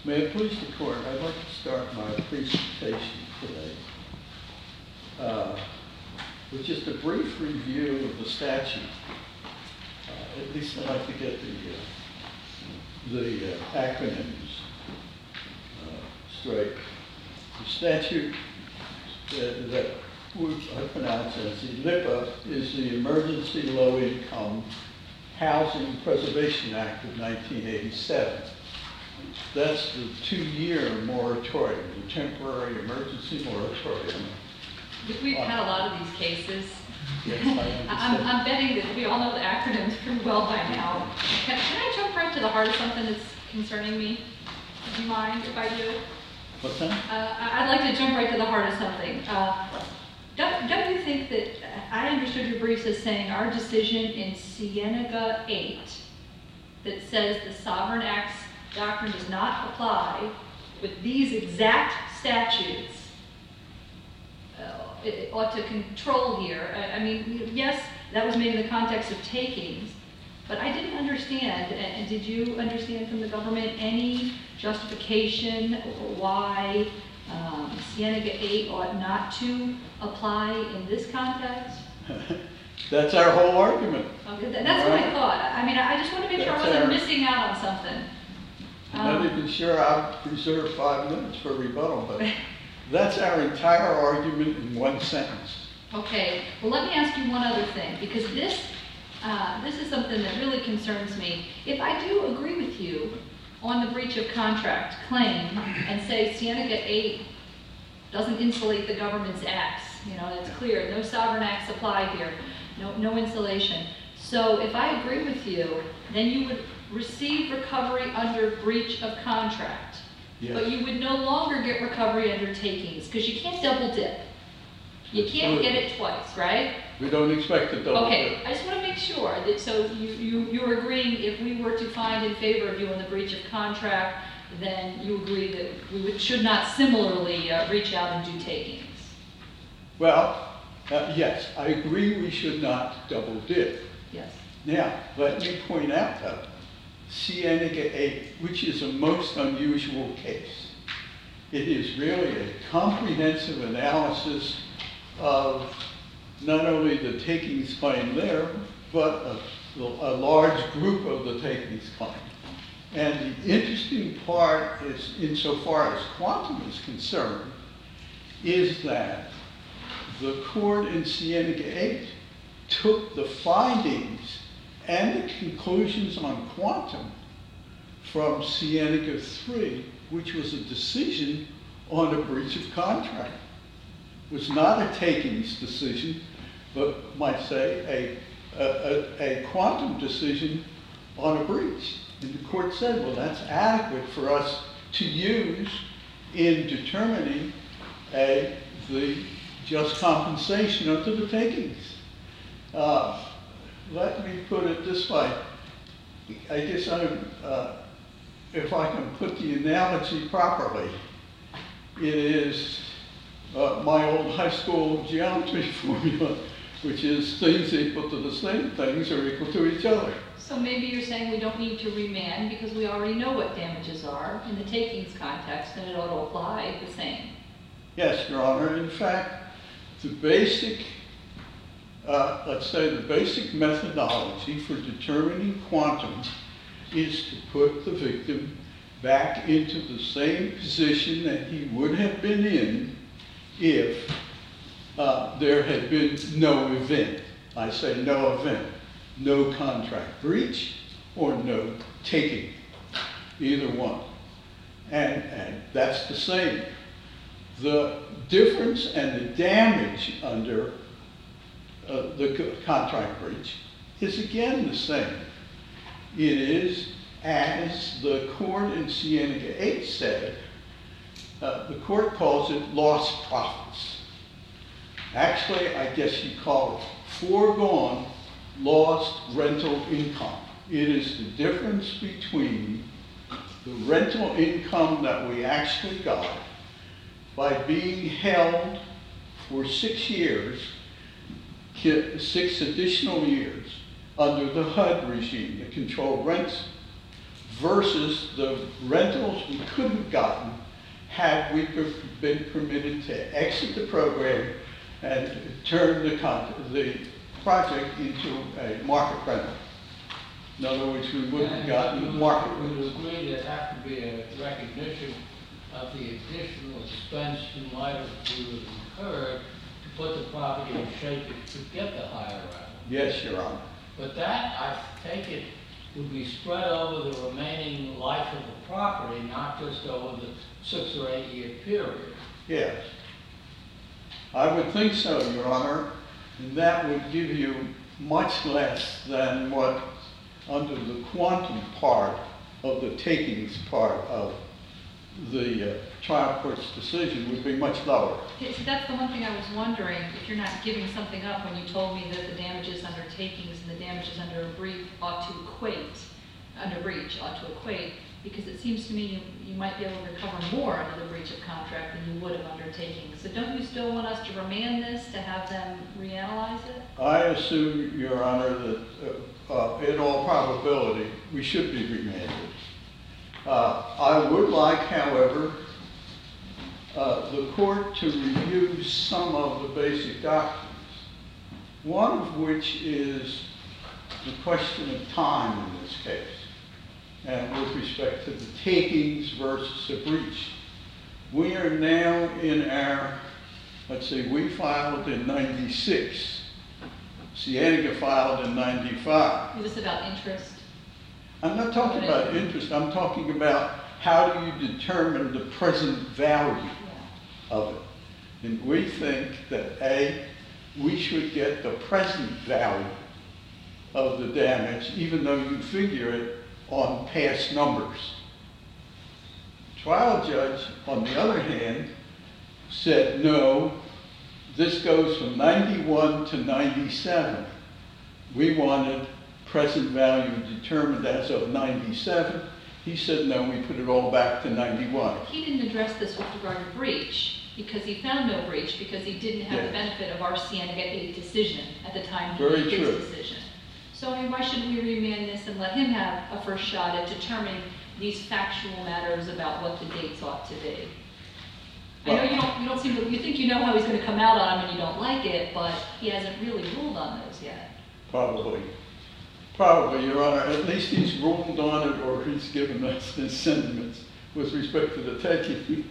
May it please the court, I'd like to start my presentation today with just a brief review of the statute. At least I'd like to get the acronyms straight. The statute that I pronounce as ELIPA is the Emergency Low Income Housing Preservation Act of 1987. That's the 2-year moratorium, the temporary emergency moratorium. We've had a lot of these cases. Yes, I'm betting that we all know the acronyms pretty well by now. Can I jump right to the heart of something that's concerning me? Do you mind if I do? What's that? I'd like to jump right to the heart of something. Don't you think that I understood your briefs as saying our decision in Cienega 8 that says the Sovereign Acts doctrine does not apply with these exact statutes it ought to control here? I mean, yes, that was made in the context of takings, but I didn't understand, and did you understand from the government any justification why Cienega 8 ought not to apply in this context? That's our whole argument. Okay, that's what I thought. I mean, I just want to make sure I wasn't missing out on something. I'm not even sure I'll reserve 5 minutes for rebuttal, but that's our entire argument in one sentence. Okay, well let me ask you one other thing, because this is something that really concerns me. If I do agree with you on the breach of contract claim and say Cienega 8 doesn't insulate the government's acts, you know, that's clear, no sovereign acts apply here, no insulation. So if I agree with you, then you would receive recovery under breach of contract. Yes. But you would no longer get recovery under takings, because you can't double dip. You can't get it twice, right? We don't expect to double dip. Okay, I just want to make sure that, so you're agreeing if we were to find in favor of you on the breach of contract, then you agree that we should not similarly reach out and do takings? Well, yes, I agree we should not double dip. Yes. Now, let me point out though, Cienega 8, which is a most unusual case. It is really a comprehensive analysis of not only the takings claim there, but a large group of the takings claim. And the interesting part is, insofar as quantum is concerned, is that the court in Cienega 8 took the findings and the conclusions on quantum from Cienega 3, which was a decision on a breach of contract. It was not a takings decision, but might say a quantum decision on a breach. And the court said, well, that's adequate for us to use in determining the just compensation under the takings. Let me put it this way. I guess if I can put the analogy properly, it is my old high school geometry formula, which is things equal to the same things are equal to each other. So maybe you're saying we don't need to remand because we already know what damages are in the takings context, and it ought to apply the same. Yes, Your Honor. In fact, the basic, let's say the basic methodology for determining quantum is to put the victim back into the same position that he would have been in if there had been no event. I say no event, no contract breach or no taking, either one. And that's the same. The difference and the damage under the contract breach is again the same. It is, as the court in Cienega 8 said, the court calls it lost profits. Actually, I guess you call it foregone lost rental income. It is the difference between the rental income that we actually got by being held for 6 years, 6 additional years, under the HUD regime, the controlled rents, versus the rentals we could have gotten had we been permitted to exit the program and turn the project into a market rental. In other words, we wouldn't have gotten market We rents. would agree there have to be a recognition of the additional expense you might have incurred to put the property in shape to get the higher rental. Yes, Your Honor. But that, I take it, would be spread over the remaining life of the property, not just over the 6 or 8 year period. Yes. I would think so, Your Honor, and that would give you much less than what, under the quantum part of the takings part of the trial court's decision, would be much lower. Okay, so that's the one thing I was wondering, if you're not giving something up when you told me that the damages under takings and the damages under a breach ought to equate, because it seems to me you might be able to recover more under the breach of contract than you would have under takings. So don't you still want us to remand this to have them reanalyze it? I assume, Your Honor, that in all probability, we should be remanded. I would like, however, the court to review some of the basic doctrines, one of which is the question of time in this case, and with respect to the takings versus the breach. We are now in our, let's see, we filed in 96. Cienega filed in 95. Is this about interest? I'm not talking about interest. I'm talking about how do you determine the present value of it. And we think that, A, we should get the present value of the damage, even though you figure it on past numbers. Trial judge, on the other hand, said, no, this goes from 91 to 97. We wanted present value determined as of 97. He said, no, we put it all back to 91. He didn't address this with regard to breach, because he found no breach, because he didn't have the benefit of our Cienega 8 decision at the time he made his decision. So I mean, why shouldn't we remand this and let him have a first shot at determining these factual matters about what the dates ought to be? I know you don't seem to, you think you know how he's going to come out on them and you don't like it, but he hasn't really ruled on those yet. Probably, Your Honor. At least he's ruled on it, or he's given us his sentiments with respect to the taking.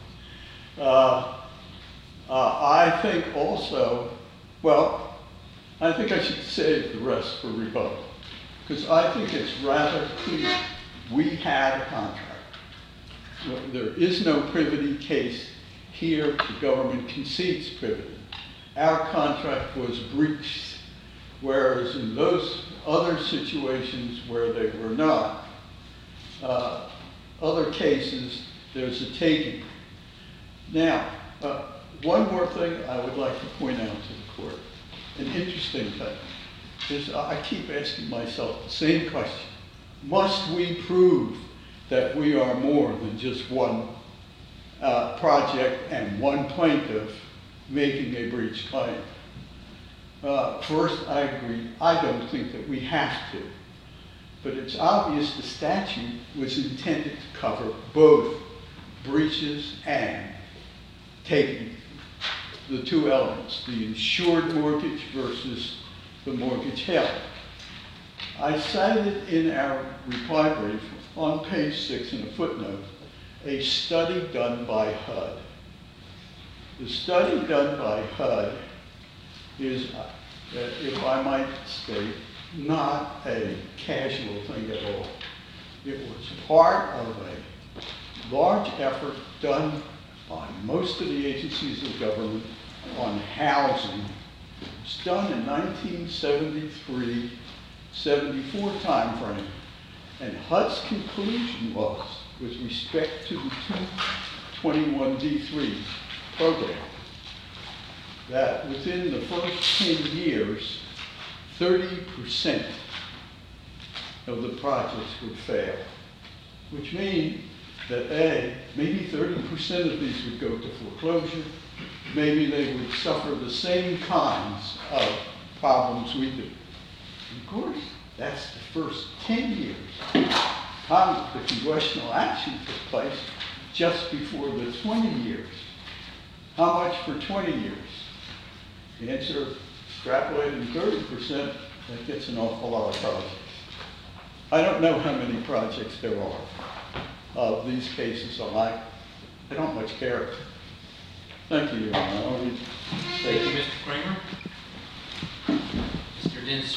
I think also, well, I think I should save the rest for rebuttal, because I think it's rather clear we had a contract. There is no privity case here. The government concedes privity. Our contract was breached, whereas in those other situations where they were not, other cases, there's a taking. Now, one more thing I would like to point out to the court. An interesting thing is I keep asking myself the same question. Must we prove that we are more than just one project and one plaintiff making a breach claim? First, I agree. I don't think that we have to. But it's obvious the statute was intended to cover both breaches and taking, the two elements, the insured mortgage versus the mortgage held. I cited in our reply brief on page 6 in a footnote a study done by HUD. The study done by HUD is, if I might state, not a casual thing at all. It was part of a large effort done by most of the agencies of government on housing. It was done in 1973, 74 timeframe. And HUD's conclusion was, with respect to the 221d3 program, that within the first 10 years, 30% of the projects would fail, which means that A, maybe 30% of these would go to foreclosure, maybe they would suffer the same kinds of problems we do. And of course, that's the first 10 years. the congressional action took place just before the 20 years. How much for 20 years? The answer, extrapolating 30%, that gets an awful lot of projects. I don't know how many projects there are of these cases alike. I don't much care. Thank you, Your Honor. Thank you, Mr. Kramer. Mr. Dinser.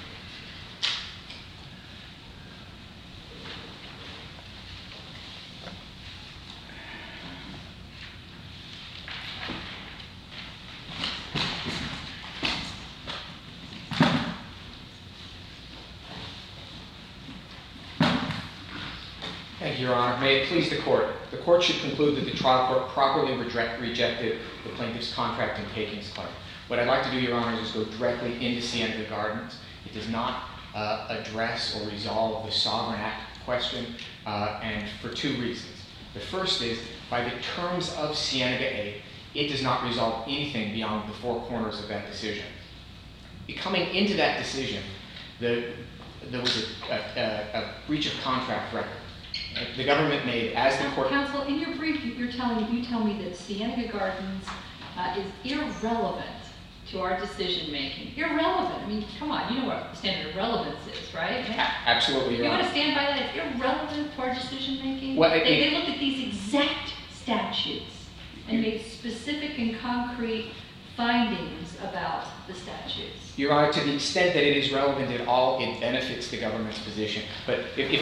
Thank you, Your Honor. May it please the Court. The Court should conclude that the trial court properly rejected the plaintiff's contract and takings claim. What I'd like to do, Your Honor, is go directly into Cienega Gardens. It does not address or resolve the Sovereign Act question, and for two reasons. The first is, by the terms of Cienega 8, it does not resolve anything beyond the four corners of that decision. Coming into that decision, there was a breach of contract record. The government made, as the court... Counsel, in your brief, you tell me that Cienega Gardens is irrelevant to our decision-making. Irrelevant. I mean, come on, you know what the standard of relevance is, right? Absolutely, Your Honor. You want to stand by that? It's irrelevant to our decision-making? Well, they looked at these exact statutes and made specific and concrete findings about the statutes. Your Honor, to the extent that it is relevant at all, it benefits the government's position. But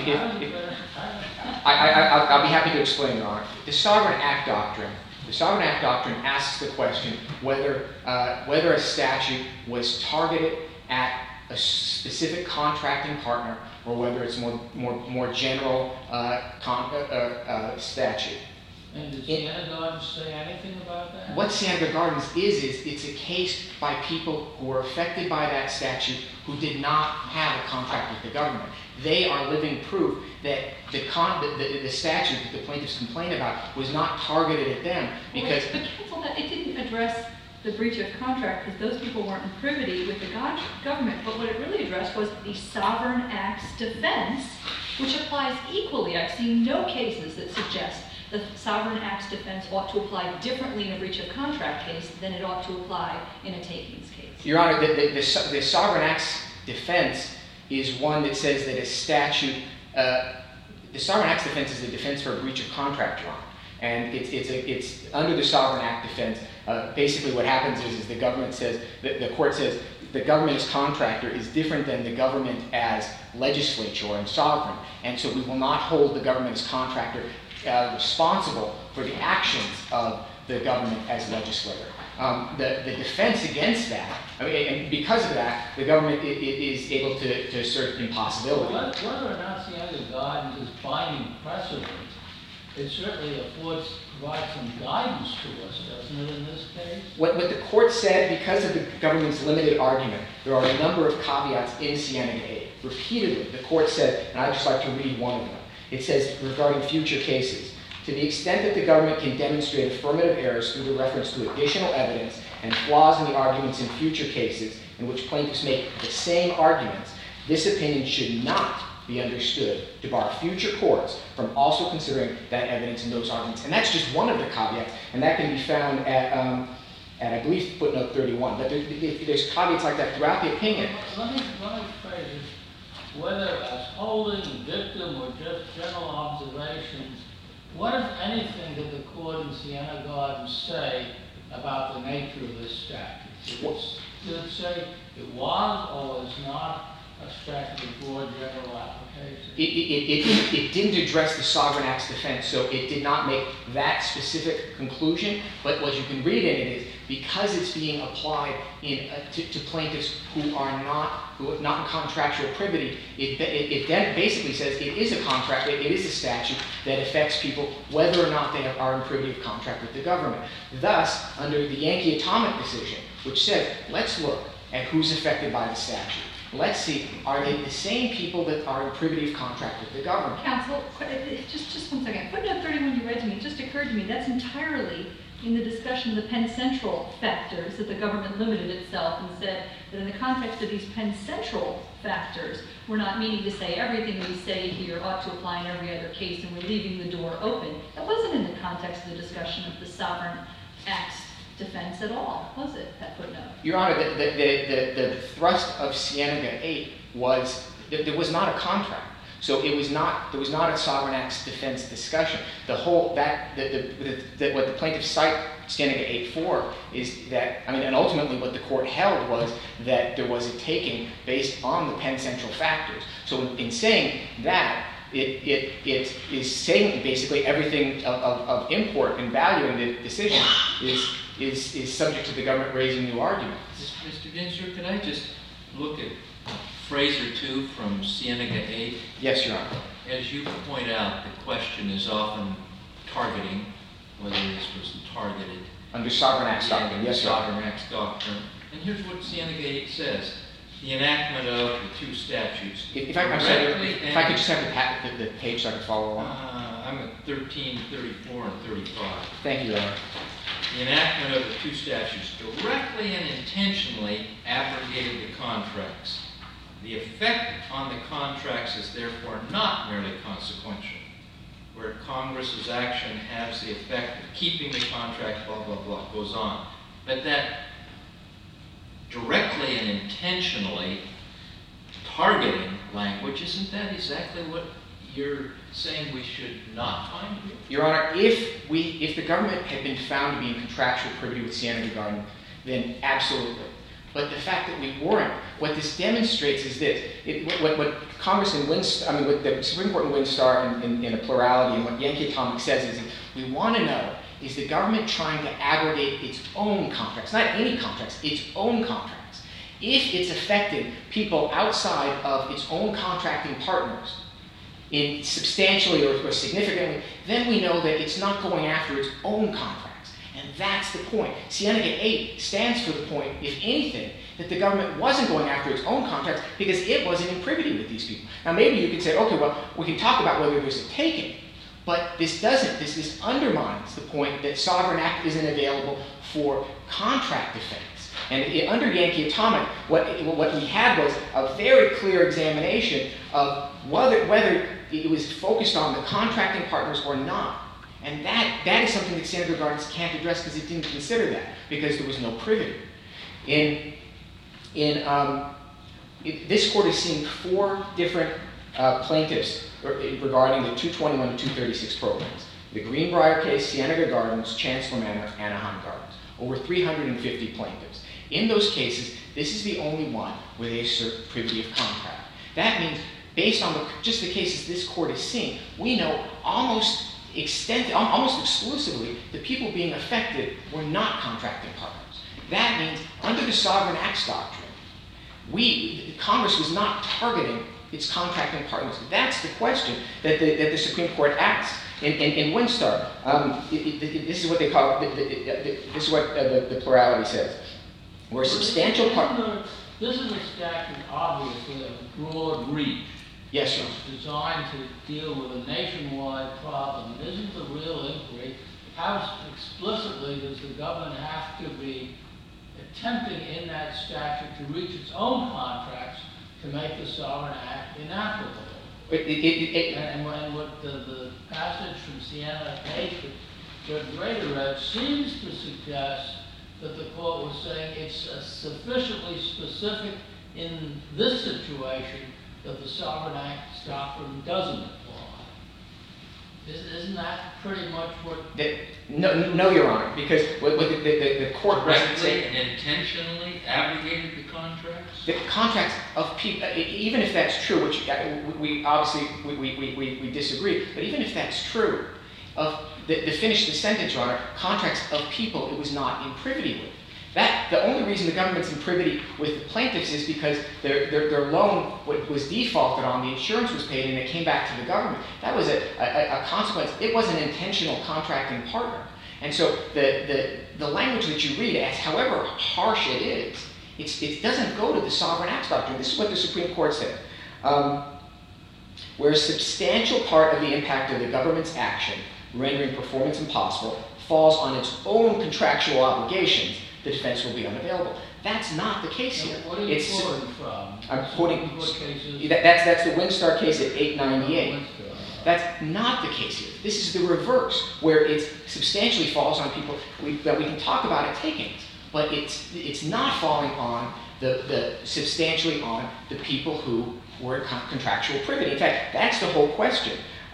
I'll be happy to explain, Your Honor. The Sovereign Act Doctrine asks the question whether a statute was targeted at a specific contracting partner or whether it's more general statute. And did Cienega Gardens say anything about that? What Cienega Gardens is it's a case by people who were affected by that statute who did not have a contract with the government. They are living proof that the statute that the plaintiffs complained about was not targeted at them because... But counsel, it didn't address the breach of contract because those people weren't in privity with the government. But what it really addressed was the Sovereign Act's defense, which applies equally. I've seen no cases that suggest the Sovereign Act's defense ought to apply differently in a breach of contract case than it ought to apply in a takings case. Your Honor, the Sovereign Act's defense is one that says that a statute... the Sovereign Act's defense is a defense for a breach of contract, Your Honor. And it's under the Sovereign Act defense. Basically what happens is the government says... The court says the government as contractor is different than the government as legislature and sovereign. And so we will not hold the government as contractor responsible for the actions of the government as legislator. The defense against that, and because of that, the government is able to assert impossibility. Well, whether or not Cienega Gardens is binding precedent, it certainly provides some guidance to us, doesn't it, in this case? What the court said, because of the government's limited argument, there are a number of caveats in Cienega 8. Repeatedly, the court said, and I'd just like to read one of them. It says, regarding future cases, to the extent that the government can demonstrate affirmative errors through the reference to additional evidence and flaws in the arguments in future cases in which plaintiffs make the same arguments, this opinion should not be understood to bar future courts from also considering that evidence in those arguments. And that's just one of the caveats, and that can be found at I believe, footnote 31. But there's caveats like that throughout the opinion. Let me phrase it. Whether as holding, victim, or just general observations, what, if anything, did the court in Cienega Gardens say about the nature of this statute? Did it say it was or was not a statute of broad general application? It didn't address the Sovereign Act's defense, so it did not make that specific conclusion. But what you can read in it is, because it's being applied to plaintiffs who are not in contractual privity, it then basically says it is a contract, it is a statute that affects people whether or not they are in privity of contract with the government. Thus, under the Yankee Atomic decision, which said, let's look at who's affected by the statute. Let's see, are they the same people that are in privity of contract with the government? Counsel, just one second. Footnote 31 you read to me, it just occurred to me, that's entirely in the discussion of the Penn Central factors, that the government limited itself and said that in the context of these Penn Central factors, we're not meaning to say everything we say here ought to apply in every other case, and we're leaving the door open. That wasn't in the context of the discussion of the Sovereign Act's defense at all, was it, that footnote? Your Honor, the thrust of Cienega 8 was that there was not a contract. So there was not a Sovereign Act's defense discussion. What the plaintiffs cite Cienega 8 for is that, and ultimately what the court held was that there was a taking based on the Penn Central factors. So in saying that, it is saying basically everything of import and value in the decision is subject to the government raising new arguments. Mr. Ginsburg, can I just look at phrase or two from Cienega 8? Yes, Your Honor. As you point out, the question is often targeting, whether this was targeted. Under Sovereign Act's doctrine, yes, Your Honor. Sovereign Act's doctrine. And here's what Cienega 8 says. The enactment of the two statutes. If I could just have the page so I can follow along. I'm at 13, 34, and 35. Thank you, Your Honor. The enactment of the two statutes directly and intentionally abrogated the contracts. The effect on the contracts is therefore not merely consequential, where Congress's action has the effect of keeping the contract, blah, blah, blah, goes on. But that directly and intentionally targeting language, isn't that exactly what you're saying we should not find here? Your Honor, if the government had been found to be in contractual privity with Cienega Garden, then absolutely. But the fact that we weren't, what this demonstrates is this. What Congress in Winstar, what the Supreme Court in Winstar in a plurality, and what Yankee Atomic says is that we want to know, is the government trying to abrogate its own contracts, not any contracts, its own contracts. If it's affecting people outside of its own contracting partners in substantially or significantly, then we know that it's not going after its own contracts. And that's the point. Cienega 8 stands for the point, if anything, that the government wasn't going after its own contracts because it wasn't in privity with these people. Now maybe you could say, okay, well, we can talk about whether there's a taking, but this doesn't. This undermines the point that Sovereign Act isn't available for contract defense. And under Yankee Atomic, what we had was a very clear examination of whether it was focused on the contracting partners or not. And that is something that Cienega Gardens can't address because it didn't consider that, because there was no privity. This court has seen 4 different plaintiffs regarding the 221 to 236 programs. The Greenbrier case, Cienega Gardens, Chancellor Manor, Anaheim Gardens. Over 350 plaintiffs. In those cases, this is the only one where they assert privity of contract. That means, based on just the cases this court has seen, we know almost exclusively the people being affected were not contracting partners. That means, under the Sovereign Acts doctrine, Congress was not targeting its contracting partners. That's the question that the Supreme Court asks. In Winstar, this is what they call, this is what the plurality says. Where substantial part... This is a statute, obviously, of broad reach. Yes, sir. It's designed to deal with a nationwide problem. Isn't the real inquiry, how explicitly does the government have to be attempting in that statute to reach its own contracts to make the Sovereign Act inapplicable? And what the passage from Cienega 8 that Grader read seems to suggest that the court was saying it's sufficiently specific in this situation that the Sovereign Acts doctrine doesn't apply. Isn't that pretty much what... No, Your Honor, because what the court... Directly and intentionally abrogated the contracts? The contracts of people, even if that's true, which we obviously we disagree, but even if that's true, to finish the sentence, Your Honor, contracts of people it was not in privity with. The only reason the government's in privity with the plaintiffs is because their loan was defaulted on, the insurance was paid, and it came back to the government. That was a consequence. It was an intentional contracting partner. And so the language that you read, as however harsh it is, it doesn't go to the Sovereign Acts doctrine. This is what the Supreme Court said. Where a substantial part of the impact of the government's action, rendering performance impossible, falls on its own contractual obligations, the defense will be unavailable. That's not the case here. What are you quoting from? I'm quoting, What cases? that's the Winstar case at 898. That's not the case here. This is the reverse, where it substantially falls on people that we can talk about at takings, but it's not falling on substantially on the people who were in contractual privity. In fact, that's the whole question.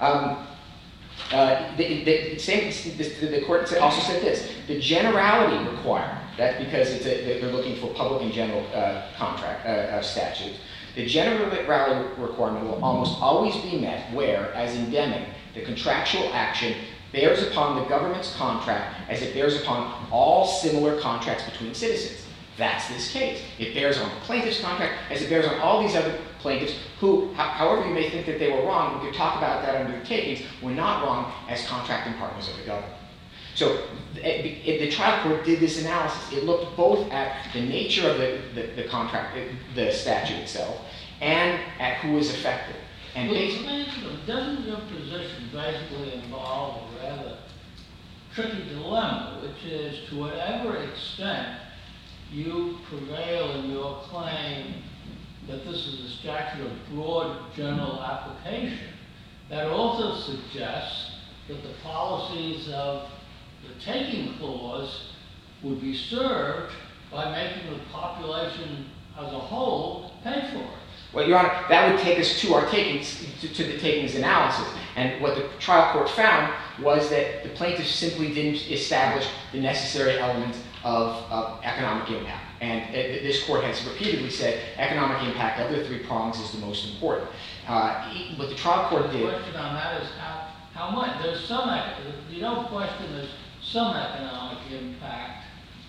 The court also said this: the generality requirement. That's because they're looking for public and general contract statutes. The generality requirement will almost always be met where, as in Deming, the contractual action bears upon the government's contract as it bears upon all similar contracts between citizens. That's this case. It bears on the plaintiff's contract as it bears on all these other plaintiffs who, however you may think that they were wrong, we could talk about that under takings, were not wrong as contracting partners of the government. So the trial court did this analysis. It looked both at the nature of the contract, the statute itself, and at who was affected. And doesn't your position basically involve a rather tricky dilemma, which is to whatever extent you prevail in your claim that this is a statute of broad general application, that also suggests that the policies of the taking clause would be served by making the population as a whole pay for it. Well, Your Honor, that would take us to our takings, to the takings analysis. And what the trial court found was that the plaintiffs simply didn't establish the necessary elements of economic impact. And this court has repeatedly said economic impact of the three prongs is the most important. What the trial court did... The question on that is how much. There's some, you don't question there's some economic impact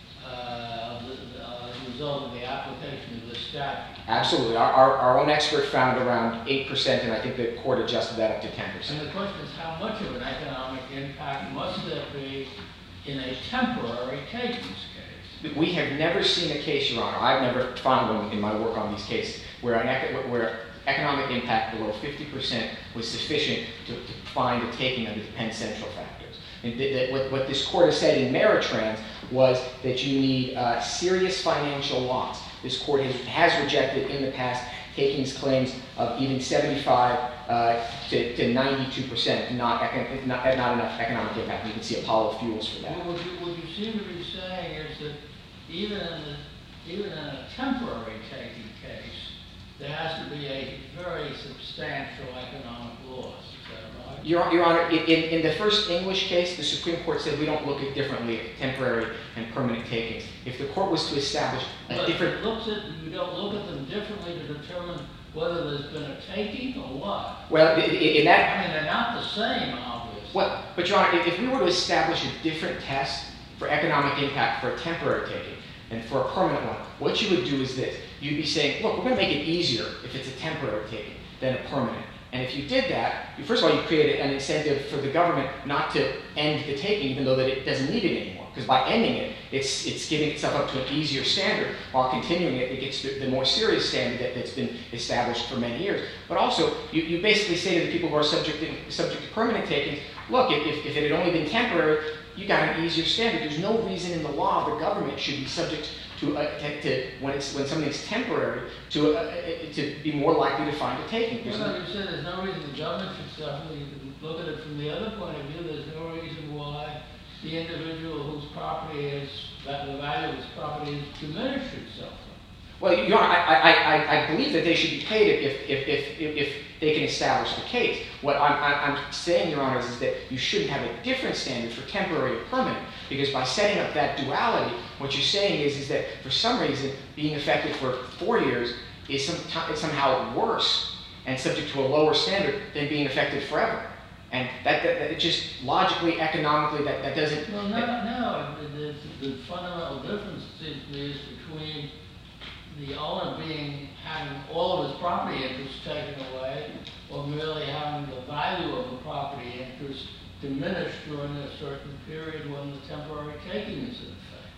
as a result of the application of this statute. Absolutely. Our own expert found around 8%, and I think the court adjusted that up to 10%. And the question is how much of an economic impact must there be in a temporary takings case? We have never seen a case, Your Honor, I've never found one in my work on these cases, where economic impact below 50% was sufficient to find a taking under the Penn Central factors. And what this court has said in Meritrans was that you need serious financial loss. This court has rejected in the past takings claims of even 75 to 92%, not enough economic impact. You can see Apollo Fuels for that. What you seem to be saying is that even in a temporary taking case, there has to be a very substantial economic loss. Is that right? Your Honor, in the first English case, the Supreme Court said we don't look at differently at temporary and permanent takings. If the court was to establish a different... You don't look at them differently to determine whether there's been a taking or what? Well, in that... I mean, they're not the same, obviously. Well, but Your Honor, if we were to establish a different test for economic impact for a temporary taking and for a permanent one, what you would do is this. You'd be saying, look, we're going to make it easier if it's a temporary taking than a permanent. And if you did that, first of all, you created an incentive for the government not to end the taking, even though that it doesn't need it anymore. Because by ending it, it's giving itself up to an easier standard. While continuing it, it gets the more serious standard that's been established for many years. But also, you basically say to the people who are subject to permanent takings, look, if it had only been temporary, you got an easier standard. There's no reason in the law the government should be subject to when something's temporary to be more likely to find a taking. You said there's no reason the government should suffer. You can look at it from the other point of view. There's no reason why the individual whose property is, the value of his property is diminished itself. Well, Your Honor, I believe that they should be paid if they can establish the case. What I'm saying, Your Honor, is that you shouldn't have a different standard for temporary or permanent, because by setting up that duality, what you're saying is that for some reason, being affected for 4 years is somehow worse and subject to a lower standard than being affected forever. And that just logically, economically, that doesn't... Well, no. The fundamental difference, it seems to me, is between the owner having all of his property interests taken away, or merely having the value of the property interest diminished during a certain period when the temporary taking is in effect.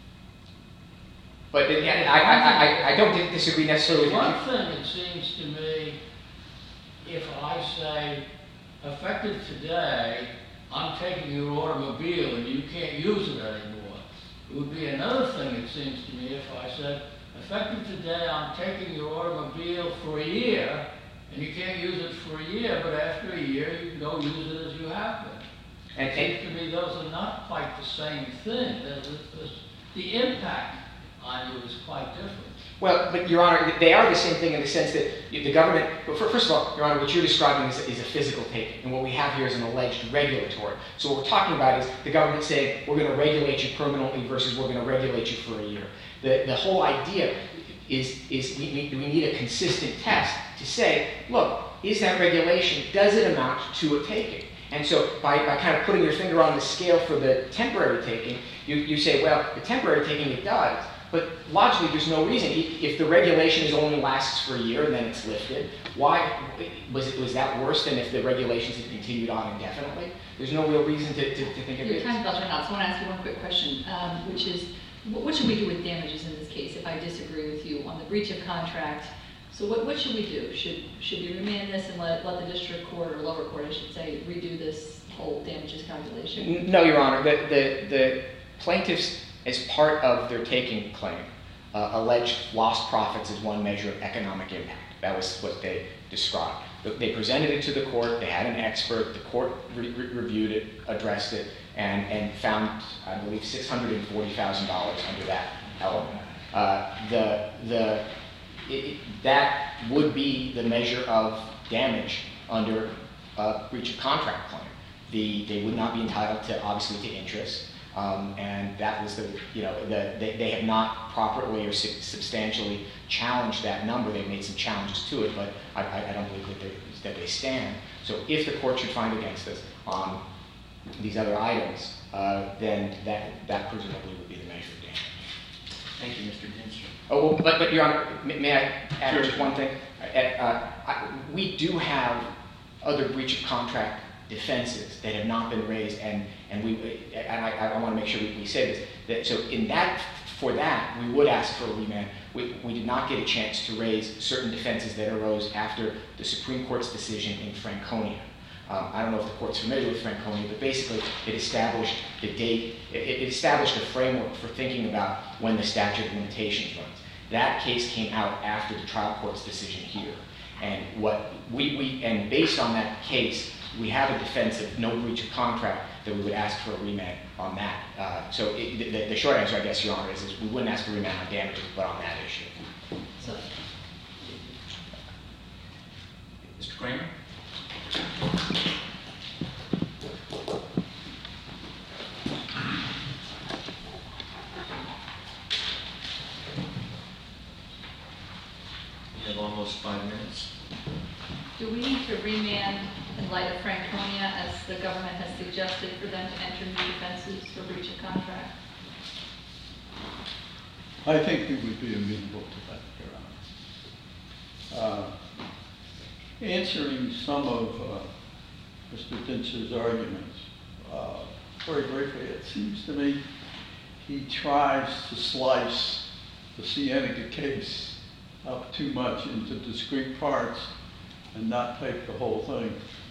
But again, I don't disagree necessarily with you. One thing, it seems to me, if I say, effective today, I I'm taking your automobile and you can't use it anymore. It would be another thing, it seems to me, if I said, effective today, I'm taking your automobile for a year, and you can't use it for a year, but after a year, you can go use it as you have been. It seems to me those are not quite the same thing. The impact on you is quite different. Well, but Your Honor, they are the same thing in the sense that the government, well, first of all, Your Honor, what you're describing is a physical taking, and what we have here is an alleged regulatory. So what we're talking about is the government saying, we're going to regulate you permanently versus we're going to regulate you for a year. The whole idea is we need a consistent test to say, look, is that regulation, does it amount to a taking? And so by kind of putting your finger on the scale for the temporary taking, you say, well, the temporary taking, it does. But logically, there's no reason. If the regulation only lasts for a year and then it's lifted, why was that worse than if the regulations had continued on indefinitely? There's no real reason to think of it. Your time's about to run out, so I want to ask you one quick question, which is, what should we do with damages in this case if I disagree with you on the breach of contract? So what should we do? Should we remand this and let the district court, or lower court, I should say, redo this whole damages calculation? No, Your Honor. The plaintiffs, as part of their taking claim, alleged lost profits as one measure of economic impact. That was what they described. They presented it to the court. They had an expert. The court reviewed it, addressed it, and found, I believe, $640,000 under that element. That would be the measure of damage under a breach of contract claim. They would not be entitled to, obviously, to interest. And that was they have not properly or substantially challenged that number. They've made some challenges to it, but I don't believe that they stand. So if the court should find against us on these other items, then that presumably would be the measure of damage. Thank you, Mr. Dinster. Oh, well, but Your Honor, may I add Sure. just one thing? We do have other breach of contract defenses that have not been raised, and I want to make sure we say this. So for that, we would ask for a remand. We did not get a chance to raise certain defenses that arose after the Supreme Court's decision in Franconia. I don't know if the court's familiar with Franconia, but basically it established the date. It established a framework for thinking about when the statute of limitations runs. That case came out after the trial court's decision here, and and based on that case, we have a defense of no breach of contract that we would ask for a remand on that. So the short answer, I guess, Your Honor, is we wouldn't ask for a remand on damages, but on that issue. So, Mr. Kramer? You have almost 5 minutes. do we need to remand in light of Franconia, as the government has suggested, for them to enter new defenses for breach of contract? I think we would be amenable to that, Your Honor. Answering some of Mr. Dintzer's arguments, very briefly, it seems to me he tries to slice the Cienega case up too much into discrete parts and not take the whole thing.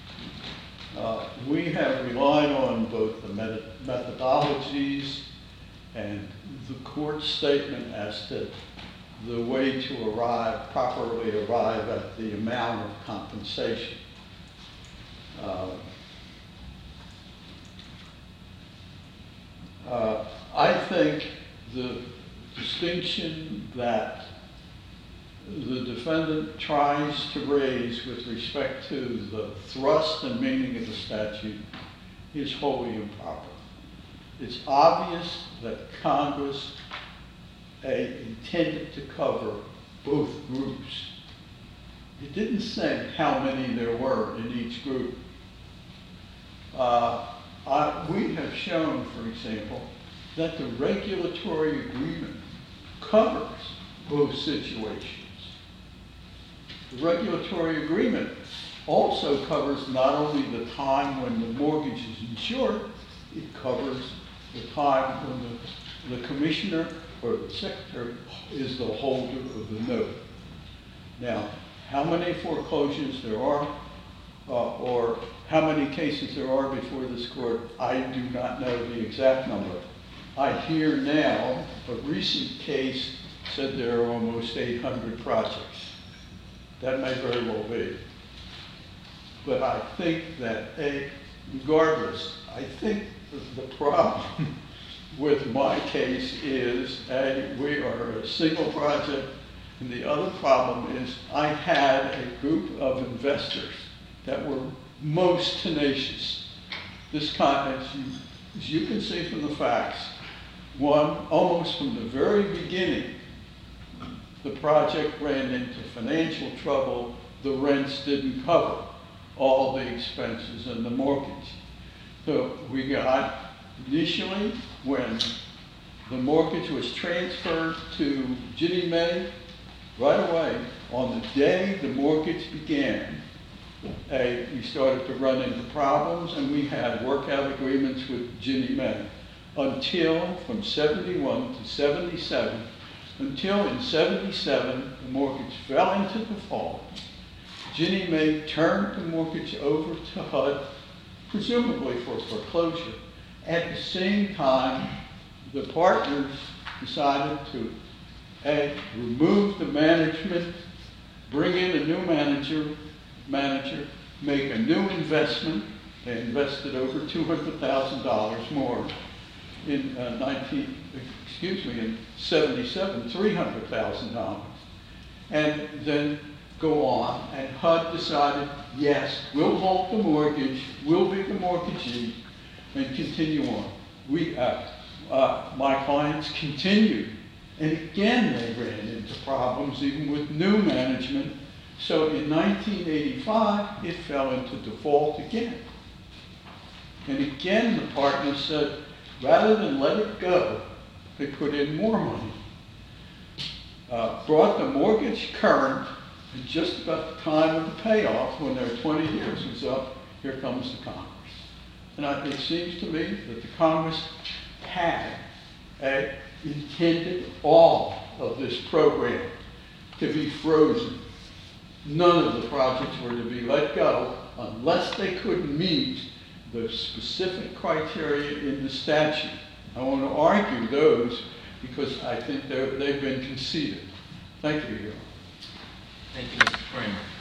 We have relied on both the methodologies and the court's statement as to the way to properly arrive at the amount of compensation. I think the distinction that the defendant tries to raise with respect to the thrust and meaning of the statute is wholly improper. It's obvious that Congress intended to cover both groups. It didn't say how many there were in each group. We have shown, for example, that the regulatory agreement covers both situations. The regulatory agreement also covers not only the time when the mortgage is insured, it covers the time when the commissioner or the secretary is the holder of the note. Now, how many foreclosures there are, or how many cases there are before this court, I do not know the exact number. I hear now, a recent case said there are almost 800 projects. That may very well be. But I think that, regardless, I think the problem with my case is, we are a single project, and the other problem is I had a group of investors that were most tenacious. This kind, as you can see from the facts, one, almost from the very beginning, the project ran into financial trouble. The rents didn't cover all the expenses and the mortgage. So we got, initially, when the mortgage was transferred to Ginnie Mae, right away, on the day the mortgage began, we started to run into problems, and we had workout agreements with Ginnie Mae until, from 71 to 77, until in 77, the mortgage fell into default. Ginnie Mae turned the mortgage over to HUD, presumably for foreclosure. At the same time, the partners decided to remove the management, bring in a new manager, make a new investment. They invested over $200,000 more in 77, $300,000. And then go on, and HUD decided, yes, we'll hold the mortgage, we'll be the mortgagee, and continue on. My clients continued, and again they ran into problems, even with new management. So in 1985, it fell into default again. And again, the partners said, rather than let it go, they put in more money. Brought the mortgage current, and just about the time of the payoff, when their 20 years was up, here comes the Congress. And it seems to me that the Congress had intended all of this program to be frozen. None of the projects were to be let go unless they could meet the specific criteria in the statute. I want to argue those because I think they've been conceded. Thank you, Your Honor. Thank you, Mr. Kramer.